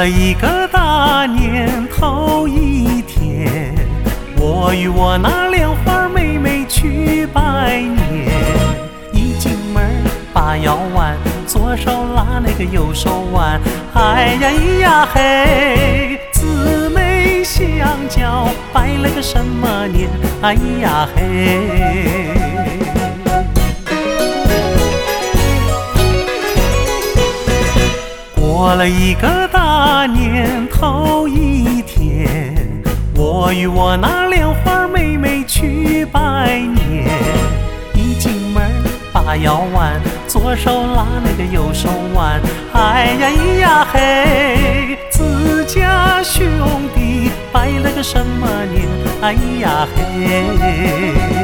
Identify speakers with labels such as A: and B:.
A: 了一个大年头一天，我与我那莲花妹妹去拜年。一进门把腰弯，左手拉那个右手挽，哎呀咿呀嘿，姊妹相交，拜了个什么年？哎呀嘿。过了一个大年头一天，我与我那莲花妹妹去拜年。一进门把腰弯，左手拉那个右手挽，哎呀咿呀嘿，自家兄弟拜了个什么年？哎呀嘿。